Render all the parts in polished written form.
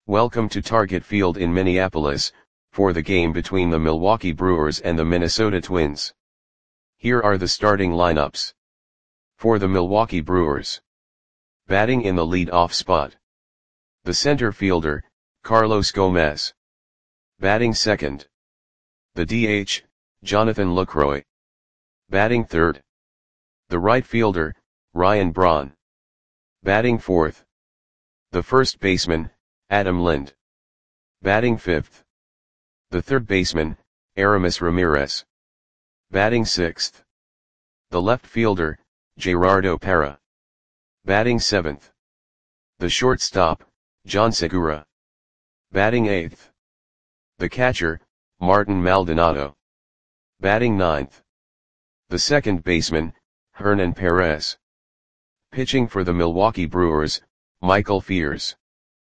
Welcome to Target Field in Minneapolis, for the game between the Milwaukee Brewers and the Minnesota Twins. Here are the starting lineups. For the Milwaukee Brewers. Batting in the lead-off spot. The center fielder, Carlos Gomez. Batting second. The DH, Jonathan Lucroy. Batting third. The right fielder, Ryan Braun. Batting fourth. The first baseman, Adam Lind. Batting fifth. The third baseman, Aramis Ramirez. Batting sixth. The left fielder, Gerardo Parra. Batting seventh. The shortstop, John Segura. Batting eighth. The catcher, Martin Maldonado. Batting ninth. The second baseman, Hernan Perez. Pitching for the Milwaukee Brewers, Michael Fiers.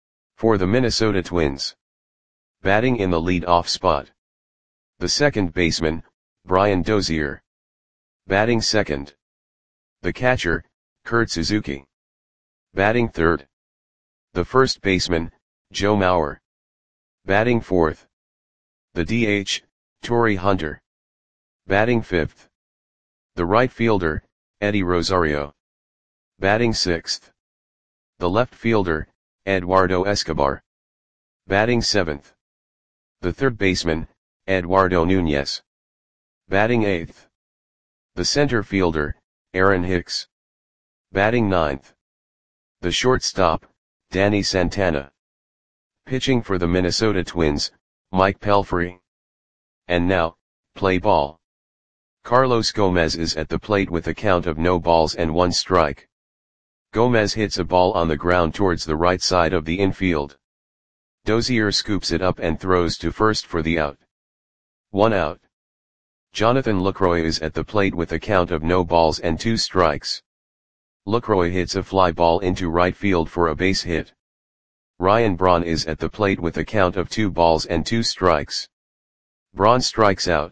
For the Minnesota Twins. Batting in the lead-off spot. The second baseman, Brian Dozier. Batting second. The catcher, Kurt Suzuki. Batting third. The first baseman, Joe Mauer. Batting fourth. The DH, Torii Hunter. Batting fifth. The right fielder, Eddie Rosario. Batting sixth. The left fielder, Eduardo Escobar. Batting seventh. The third baseman, Eduardo Nunez. Batting eighth. The center fielder, Aaron Hicks. Batting ninth. The shortstop, Danny Santana. Pitching for the Minnesota Twins, Mike Pelfrey. And now, play ball. Carlos Gomez is at the plate with a count of no balls and 1 strike. Gomez hits a ball on the ground towards the right side of the infield. Dozier scoops it up and throws to first for the out. 1 out. Jonathan Lucroy is at the plate with a count of no balls and 2 strikes. Lucroy hits a fly ball into right field for a base hit. Ryan Braun is at the plate with a count of 2 balls and 2 strikes. Braun strikes out.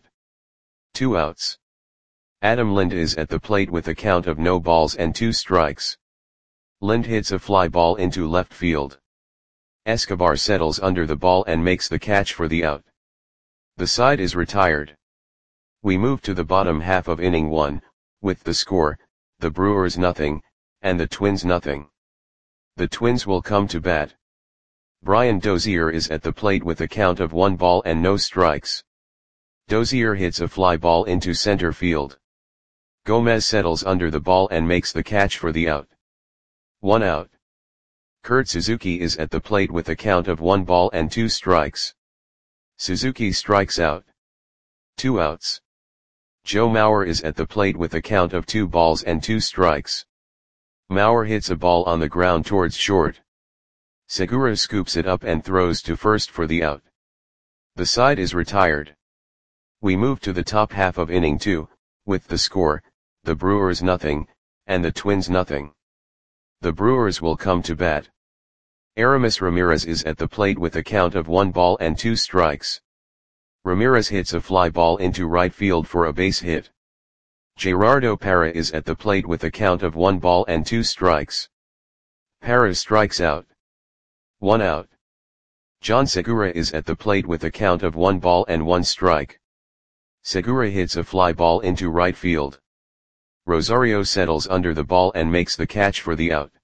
2 outs. Adam Lind is at the plate with a count of no balls and 2 strikes. Lind hits a fly ball into left field. Escobar settles under the ball and makes the catch for the out. The side is retired. We move to the bottom half of inning 1, with the score, the Brewers nothing, and the Twins nothing. The Twins will come to bat. Brian Dozier is at the plate with a count of 1 ball and no strikes. Dozier hits a fly ball into center field. Gomez settles under the ball and makes the catch for the out. 1 out. Kurt Suzuki is at the plate with a count of 1 ball and 2 strikes. Suzuki strikes out. 2 outs. Joe Mauer is at the plate with a count of 2 balls and 2 strikes. Mauer hits a ball on the ground towards short. Segura scoops it up and throws to first for the out. The side is retired. We move to the top half of inning 2, with the score, the Brewers nothing, and the Twins nothing. The Brewers will come to bat. Aramis Ramirez is at the plate with a count of 1 ball and 2 strikes. Ramirez hits a fly ball into right field for a base hit. Gerardo Parra is at the plate with a count of 1 ball and 2 strikes. Parra strikes out. 1 out. John Segura is at the plate with a count of 1 ball and 1 strike. Segura hits a fly ball into right field. Rosario settles under the ball and makes the catch for the out.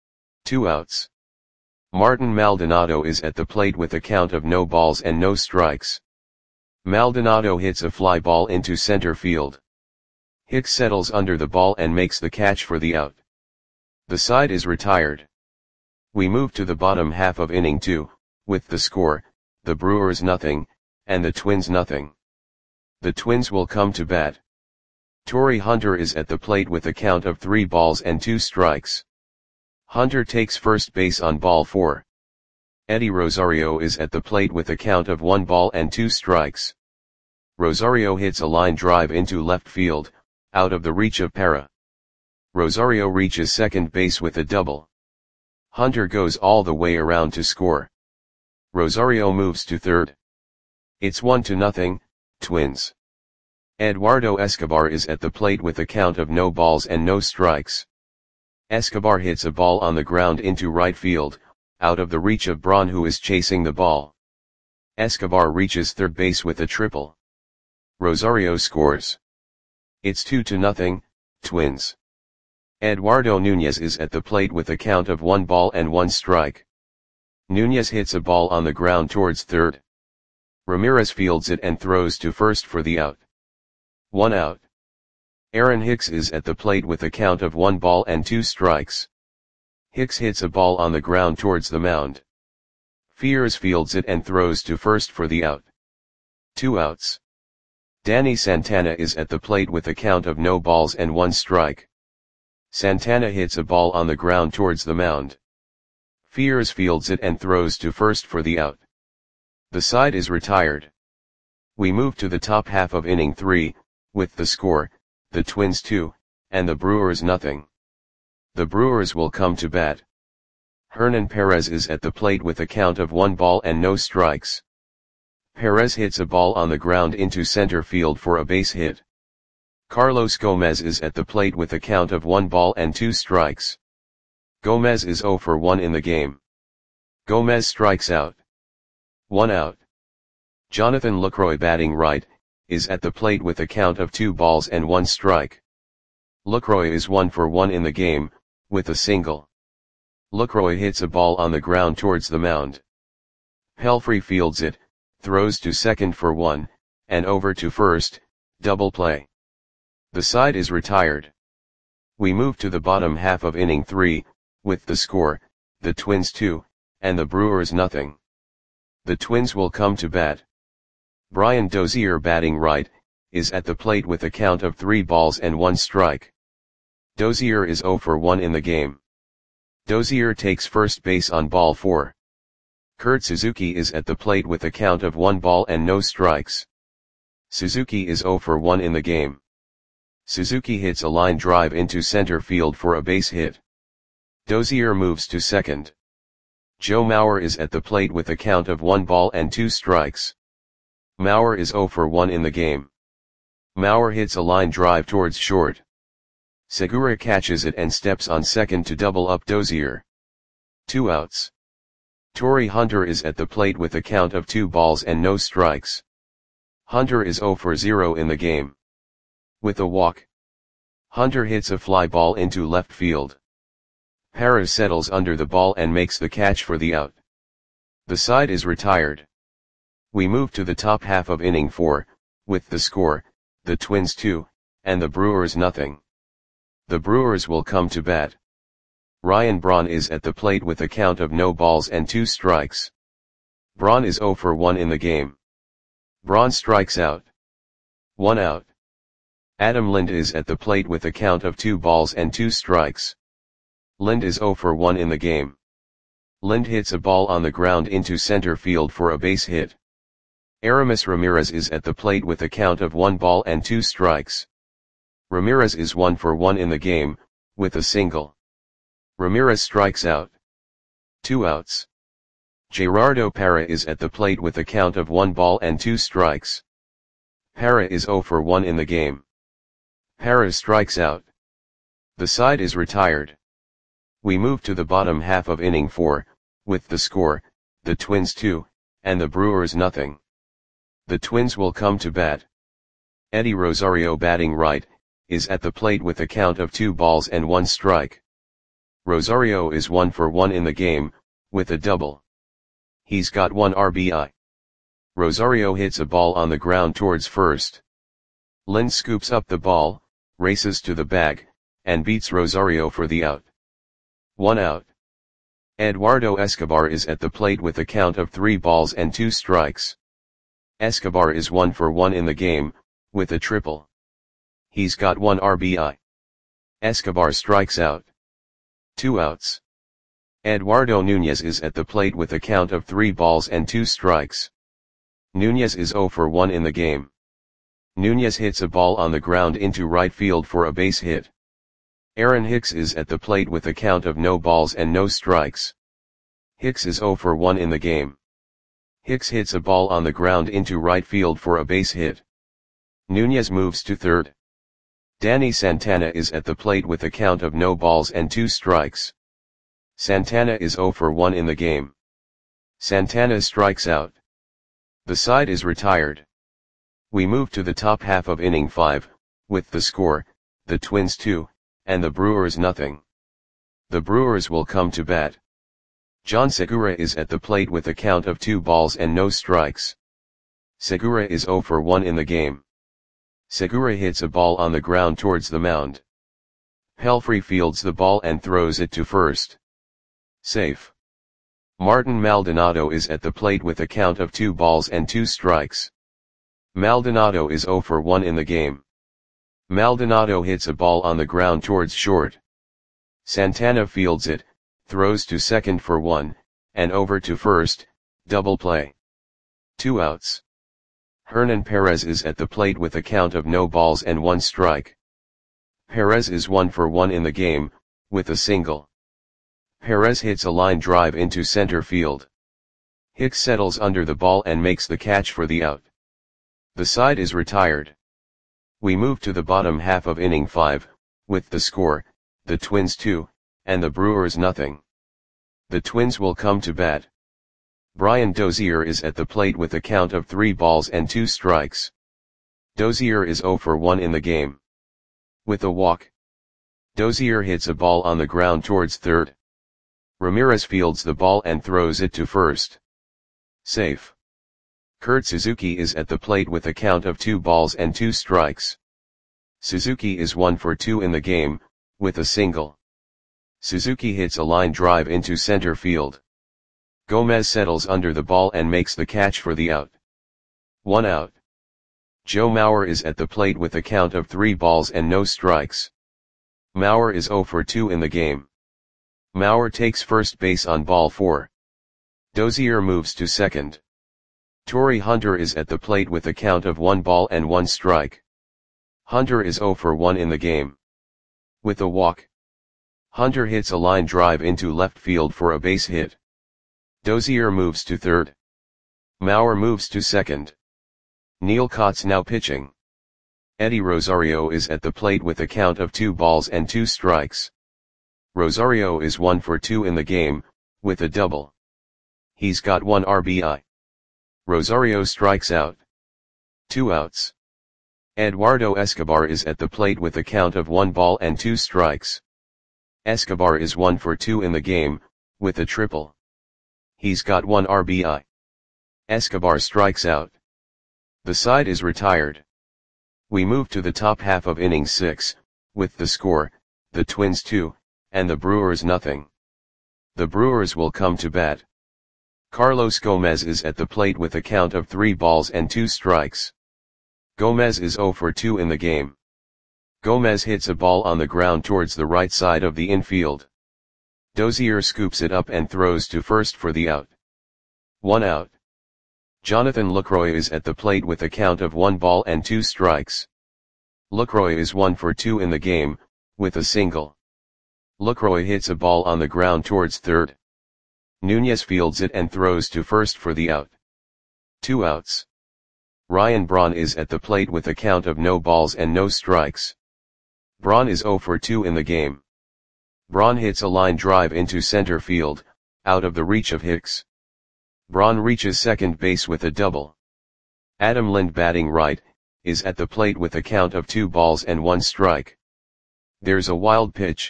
2 outs. Martin Maldonado is at the plate with a count of no balls and no strikes. Maldonado hits a fly ball into center field. Hicks settles under the ball and makes the catch for the out. The side is retired. We move to the bottom half of inning 2, with the score, the Brewers nothing, and the Twins nothing. The Twins will come to bat. Torii Hunter is at the plate with a count of 3 balls and 2 strikes. Hunter takes first base on ball 4. Eddie Rosario is at the plate with a count of 1 ball and 2 strikes. Rosario hits a line drive into left field, out of the reach of Parra. Rosario reaches second base with a double. Hunter goes all the way around to score. Rosario moves to third. It's 1-0, Twins. Eduardo Escobar is at the plate with a count of no balls and no strikes. Escobar hits a ball on the ground into right field, out of the reach of Braun, who is chasing the ball. Escobar reaches third base with a triple. Rosario scores. It's 2-0, Twins. Eduardo Nunez is at the plate with a count of 1-1 strike. Nunez hits a ball on the ground towards third. Ramirez fields it and throws to first for the out. 1 out. Aaron Hicks is at the plate with a count of 1-2 strikes. Hicks hits a ball on the ground towards the mound. Fears fields it and throws to first for the out. 2 outs. Danny Santana is at the plate with a count of 0-1 strike. Santana hits a ball on the ground towards the mound. Fears fields it and throws to first for the out. The side is retired. We move to the top half of inning 3, with the score, the Twins 2, and the Brewers nothing. The Brewers will come to bat. Hernan Perez is at the plate with a count of 1 ball and no strikes. Perez hits a ball on the ground into center field for a base hit. Carlos Gomez is at the plate with a count of 1 ball and 2 strikes. Gomez is 0 for 1 in the game. Gomez strikes out. 1 out. Jonathan Lucroy, batting right, is at the plate with a count of 2 balls and 1 strike. Lucroy is 1 for 1 in the game, with a single. Lucroy hits a ball on the ground towards the mound. Pelfrey fields it, throws to second for 1, and over to first, double play. The side is retired. We move to the bottom half of inning 3, with the score, the Twins 2, and the Brewers nothing. The Twins will come to bat. Brian Dozier, batting right, is at the plate with a count of 3 balls and 1 strike. Dozier is 0 for 1 in the game. Dozier takes first base on ball 4. Kurt Suzuki is at the plate with a count of 1 ball and no strikes. Suzuki is 0 for 1 in the game. Suzuki hits a line drive into center field for a base hit. Dozier moves to second. Joe Mauer is at the plate with a count of 1 ball and 2 strikes. Mauer is 0 for 1 in the game. Mauer hits a line drive towards short. Segura catches it and steps on second to double up Dozier. 2 outs. Torrey Hunter is at the plate with a count of 2 balls and no strikes. Hunter is 0 for 0 in the game. With a walk, Hunter hits a fly ball into left field. Parra settles under the ball and makes the catch for the out. The side is retired. We move to the top half of inning 4, with the score, the Twins 2, and the Brewers nothing. The Brewers will come to bat. Ryan Braun is at the plate with a count of 0 balls and 2 strikes. Braun is 0 for 1 in the game. Braun strikes out. 1 out. Adam Lind is at the plate with a count of 2 balls and 2 strikes. Lind is 0 for 1 in the game. Lind hits a ball on the ground into center field for a base hit. Aramis Ramirez is at the plate with a count of 1 ball and 2 strikes. Ramirez is 1 for 1 in the game, with a single. Ramirez strikes out. 2 outs. Gerardo Parra is at the plate with a count of 1 ball and 2 strikes. Parra is 0 for 1 in the game. Parra strikes out. The side is retired. We move to the bottom half of inning 4, with the score, the Twins 2, and the Brewers nothing. The Twins will come to bat. Eddie Rosario, batting right, is at the plate with a count of 2 balls and 1 strike. Rosario is 1 for 1 in the game, with a double. He's got 1 RBI. Rosario hits a ball on the ground towards first. Lind scoops up the ball, races to the bag, and beats Rosario for the out. 1 out. Eduardo Escobar is at the plate with a count of 3 balls and 2 strikes. Escobar is 1 for 1 in the game, with a triple. He's got 1 RBI. Escobar strikes out. 2 outs. Eduardo Nunez is at the plate with a count of 3 balls and 2 strikes. Nunez is 0 for 1 in the game. Nunez hits a ball on the ground into right field for a base hit. Aaron Hicks is at the plate with a count of 0 balls and no strikes. Hicks is 0 for 1 in the game. Hicks hits a ball on the ground into right field for a base hit. Nunez moves to third. Danny Santana is at the plate with a count of 0 balls and 2 strikes. Santana is 0 for 1 in the game. Santana strikes out. The side is retired. We move to the top half of inning 5, with the score, the Twins 2, and the Brewers nothing. The Brewers will come to bat. John Segura is at the plate with a count of 2 balls and no strikes. Segura is 0 for 1 in the game. Segura hits a ball on the ground towards the mound. Pelfrey fields the ball and throws it to first. Safe. Martin Maldonado is at the plate with a count of 2 balls and 2 strikes. Maldonado is 0 for 1 in the game. Maldonado hits a ball on the ground towards short. Santana fields it, throws to second for 1, and over to first, double play. 2 outs. Hernan Perez is at the plate with a count of no balls and 1 strike. Perez is 1 for 1 in the game, with a single. Perez hits a line drive into center field. Hicks settles under the ball and makes the catch for the out. The side is retired. We move to the bottom half of inning 5, with the score, the Twins 2, and the Brewers nothing. The Twins will come to bat. Brian Dozier is at the plate with a count of 3 balls and 2 strikes. Dozier is 0 for 1 in the game. With a walk. Dozier hits a ball on the ground towards third. Ramirez fields the ball and throws it to first. Safe. Kurt Suzuki is at the plate with a count of 2 balls and 2 strikes. Suzuki is 1 for 2 in the game, with a single. Suzuki hits a line drive into center field. Gomez settles under the ball and makes the catch for the out. 1 out. Joe Mauer is at the plate with a count of 3 balls and no strikes. Mauer is 0 for 2 in the game. Mauer takes first base on ball 4. Dozier moves to second. Torrey Hunter is at the plate with a count of 1 ball and 1 strike. Hunter is 0 for 1 in the game. With a walk. Hunter hits a line drive into left field for a base hit. Dozier moves to third. Mauer moves to second. Neil Cott's now pitching. Eddie Rosario is at the plate with a count of 2 balls and 2 strikes. Rosario is 1 for 2 in the game, with a double. He's got 1 RBI. Rosario strikes out. 2 outs. Eduardo Escobar is at the plate with a count of 1 ball and 2 strikes. Escobar is 1 for 2 in the game, with a triple. He's got 1 RBI. Escobar strikes out. The side is retired. We move to the top half of inning 6, with the score, the Twins 2, and the Brewers nothing. The Brewers will come to bat. Carlos Gomez is at the plate with a count of 3 balls and 2 strikes. Gomez is 0 for 2 in the game. Gomez hits a ball on the ground towards the right side of the infield. Dozier scoops it up and throws to first for the out. 1 out. Jonathan Lucroy is at the plate with a count of 1 ball and 2 strikes. Lucroy is 1 for 2 in the game, with a single. Lucroy hits a ball on the ground towards third. Nunez fields it and throws to first for the out. 2 outs. Ryan Braun is at the plate with a count of no balls and no strikes. Braun is 0 for 2 in the game. Braun hits a line drive into center field, out of the reach of Hicks. Braun reaches second base with a double. Adam Lind, batting right, is at the plate with a count of 2 balls and 1 strike. There's a wild pitch.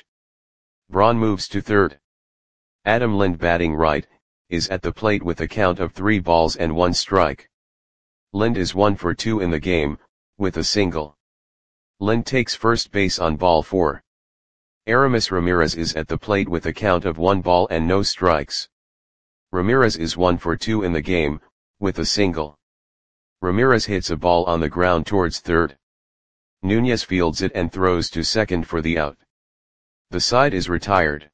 Braun moves to third. Adam Lind, batting right, is at the plate with a count of 3 balls and 1 strike. Lind is 1 for 2 in the game, with a single. Lind takes first base on ball 4. Aramis Ramirez is at the plate with a count of 1 ball and no strikes. Ramirez is 1 for 2 in the game, with a single. Ramirez hits a ball on the ground towards third. Nunez fields it and throws to second for the out. The side is retired.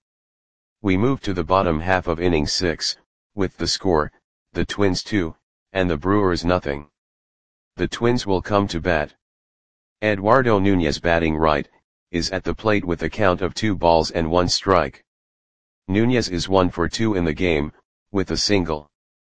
We move to the bottom half of inning 6, with the score, the Twins 2, and the Brewers nothing. The Twins will come to bat. Eduardo Nunez, batting right, is at the plate with a count of 2 balls and 1 strike. Nunez is 1 for 2 in the game, with a single.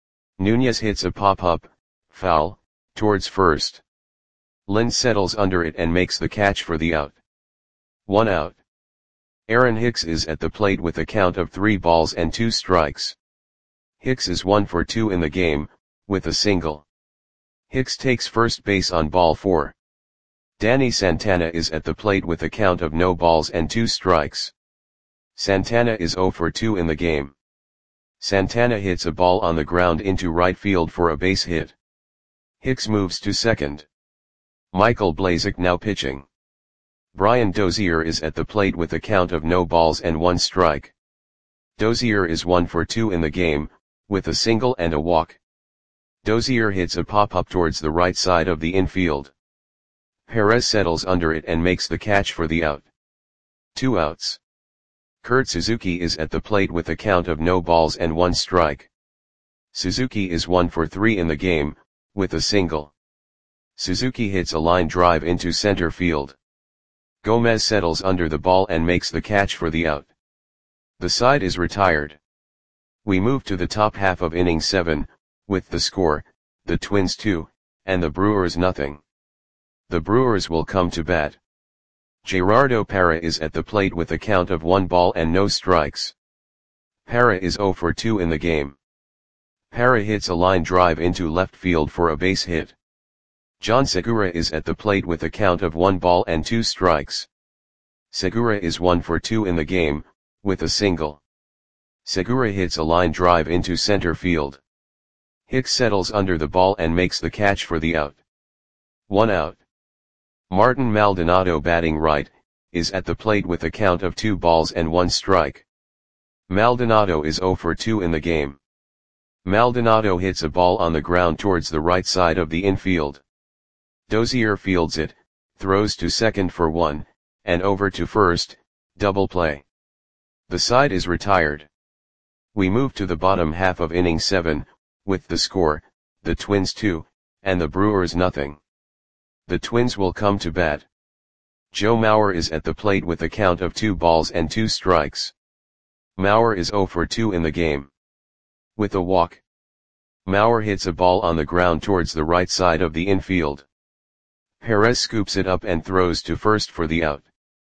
Nunez hits a pop-up, foul, towards first. Lind settles under it and makes the catch for the out. 1 out. Aaron Hicks is at the plate with a count of 3 balls and 2 strikes. Hicks is 1 for 2 in the game, with a single. Hicks takes first base on ball 4. Danny Santana is at the plate with a count of no balls and 2 strikes. Santana is 0 for 2 in the game. Santana hits a ball on the ground into right field for a base hit. Hicks moves to second. Michael Blazek now pitching. Brian Dozier is at the plate with a count of no balls and 1 strike. Dozier is 1 for 2 in the game, with a single and a walk. Dozier hits a pop-up towards the right side of the infield. Perez settles under it and makes the catch for the out. 2 outs. Kurt Suzuki is at the plate with a count of no balls and 1 strike. Suzuki is 1 for 3 in the game, with a single. Suzuki hits a line drive into center field. Gomez settles under the ball and makes the catch for the out. The side is retired. We move to the top half of inning 7, with the score, the Twins 2, and the Brewers nothing. The Brewers will come to bat. Gerardo Parra is at the plate with a count of 1 ball and no strikes. Parra is 0 for 2 in the game. Parra hits a line drive into left field for a base hit. John Segura is at the plate with a count of 1 ball and 2 strikes. Segura is 1 for 2 in the game, with a single. Segura hits a line drive into center field. Hicks settles under the ball and makes the catch for the out. 1 out. Martin Maldonado batting right, is at the plate with a count of 2 balls and 1 strike. Maldonado is 0 for 2 in the game. Maldonado hits a ball on the ground towards the right side of the infield. Dozier fields it, throws to second for 1, and over to first, double play. The side is retired. We move to the bottom half of inning 7, with the score, the Twins 2, and the Brewers nothing. The Twins will come to bat. Joe Mauer is at the plate with a count of 2 balls and 2 strikes. Mauer is 0 for 2 in the game. With a walk. Mauer hits a ball on the ground towards the right side of the infield. Perez scoops it up and throws to first for the out.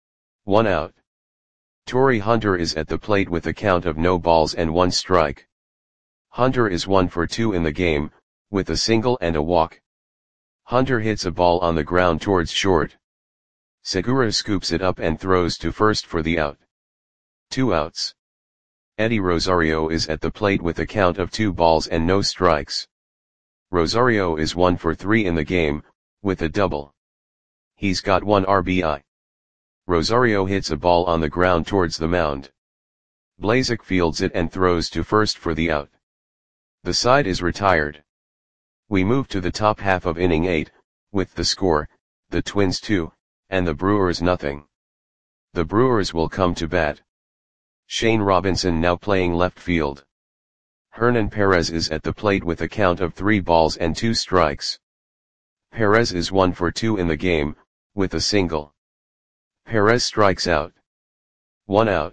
1 out. Torrey Hunter is at the plate with a count of no balls and 1 strike. Hunter is 1 for 2 in the game, with a single and a walk. Hunter hits a ball on the ground towards short. Segura scoops it up and throws to first for the out. 2 outs. Eddie Rosario is at the plate with a count of 2 balls and no strikes. Rosario is 1 for 3 in the game, with a double. He's got 1 RBI. Rosario hits a ball on the ground towards the mound. Blazek fields it and throws to first for the out. The side is retired. We move to the top half of inning 8, with the score, the Twins 2, and the Brewers nothing. The Brewers will come to bat. Shane Robinson now playing left field. Hernan Perez is at the plate with a count of 3 balls and 2 strikes. Perez is 1 for 2 in the game, with a single. Perez strikes out. 1 out.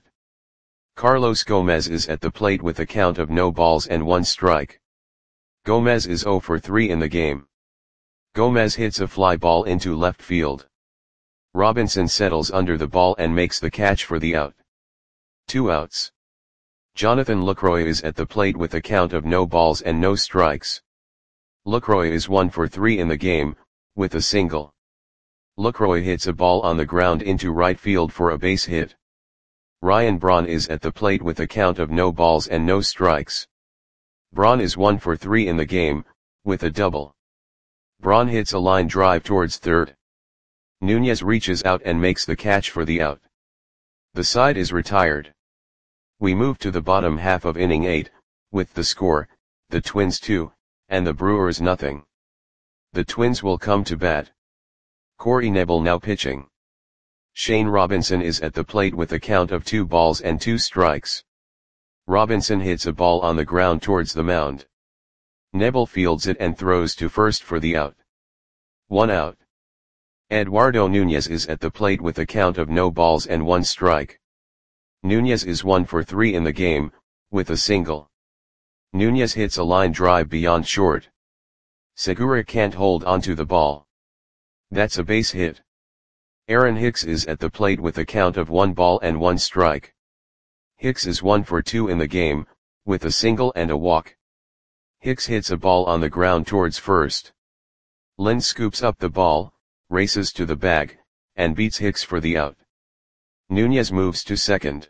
Carlos Gomez is at the plate with a count of no balls and 1 strike. Gomez is 0 for 3 in the game. Gomez hits a fly ball into left field. Robinson settles under the ball and makes the catch for the out. 2 outs. Jonathan Lucroy is at the plate with a count of no balls and no strikes. Lucroy is 1 for 3 in the game, with a single. Lucroy hits a ball on the ground into right field for a base hit. Ryan Braun is at the plate with a count of no balls and no strikes. Braun is 1 for 3 in the game, with a double. Braun hits a line drive towards third. Nunez reaches out and makes the catch for the out. The side is retired. We move to the bottom half of inning 8, with the score, the Twins 2, and the Brewers nothing. The Twins will come to bat. Corey Knebel now pitching. Shane Robinson is at the plate with a count of 2 balls and 2 strikes. Robinson hits a ball on the ground towards the mound. Knebel fields it and throws to first for the out. 1 out. Eduardo Nunez is at the plate with a count of no balls and 1 strike. Nunez is 1 for 3 in the game, with a single. Nunez hits a line drive beyond short. Segura can't hold onto the ball. That's a base hit. Aaron Hicks is at the plate with a count of 1 ball and 1 strike. Hicks is 1 for 2 in the game, with a single and a walk. Hicks hits a ball on the ground towards first. Lind scoops up the ball, races to the bag, and beats Hicks for the out. Nunez moves to second.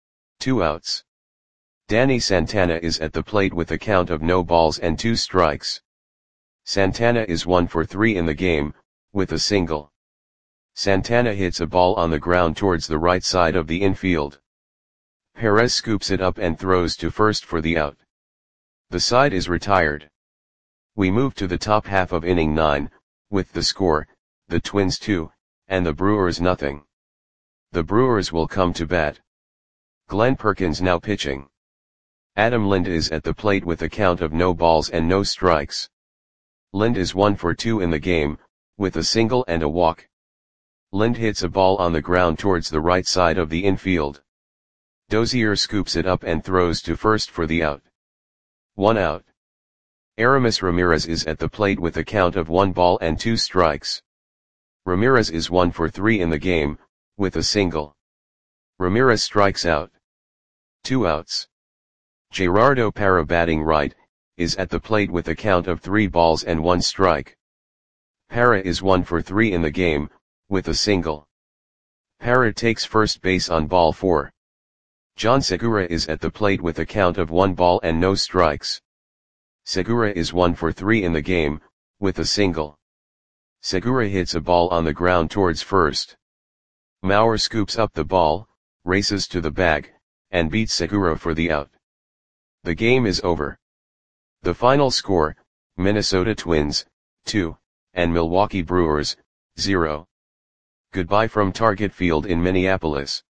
2 outs. Danny Santana is at the plate with a count of no balls and 2 strikes. Santana is 1 for 3 in the game, with a single. Santana hits a ball on the ground towards the right side of the infield. Perez scoops it up and throws to first for the out. The side is retired. We move to the top half of inning 9, with the score, the Twins 2, and the Brewers nothing. The Brewers will come to bat. Glenn Perkins now pitching. Adam Lind is at the plate with a count of no balls and no strikes. Lind is 1 for 2 in the game, with a single and a walk. Lind hits a ball on the ground towards the right side of the infield. Dozier scoops it up and throws to first for the out. 1 out. Aramis Ramirez is at the plate with a count of 1 ball and 2 strikes. Ramirez is 1 for 3 in the game, with a single. Ramirez strikes out. 2 outs. Gerardo Parra batting right, is at the plate with a count of 3 balls and 1 strike. Parra is 1 for 3 in the game, with a single. Parra takes first base on ball 4. John Segura is at the plate with a count of 1 ball and no strikes. Segura is 1 for 3 in the game, with a single. Segura hits a ball on the ground towards first. Mauer scoops up the ball, races to the bag, and beats Segura for the out. The game is over. The final score, Minnesota Twins, 2, and Milwaukee Brewers, 0. Goodbye from Target Field in Minneapolis.